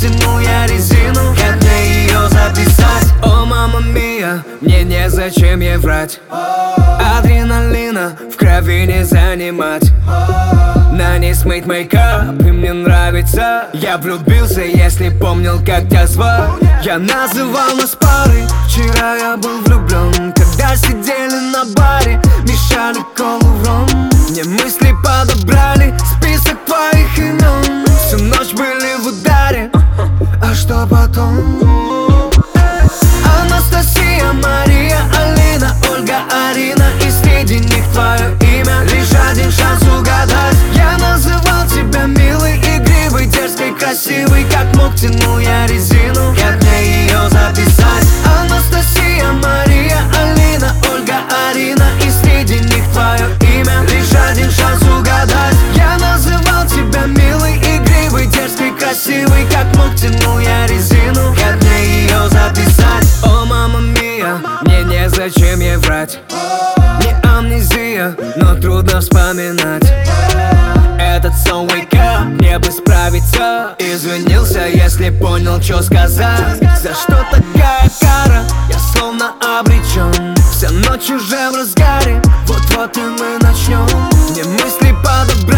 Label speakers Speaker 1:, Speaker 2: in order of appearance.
Speaker 1: тянул я резину, как мне ее записать? О, мама мия, мне незачем ей врать. Адреналина в крови не занимать. На ней смыть мейкап, и мне нравится. Я влюбился, если помнил, как тебя звать. Я называл нас парой, вчера я был влюблен. Когда сидели на баре, мешали колу в ром. Мне мысли подобрали список твоих имен. Всю ночь были в ударе, а что потом? Анастасия, Мария, Алина, Ольга, Арина, и среди них твое имя. Лишь один шанс угадать. Я называл тебя милой, игривой, дерзкой, красивой. Как мог, тянул я резину, как мне ее записать? Анастасия, Мария, Алина, Ольга, Арина, и среди них твое имя. Лишь один шанс угадать. Я называл тебя милой, игривой, дерзкой, красивой. Как мог, тянул я резину, как мне ее записать? О, мама мия, мне незачем ей врать. Не амнезия, но трудно вспоминать. Этот сон wake up, мне бы справиться. Извинился, если понял, что сказать. За что такая кара? Я словно обречен. Вся ночь уже в разгаре, вот-вот и мы начнем. Мне мысли подобрать.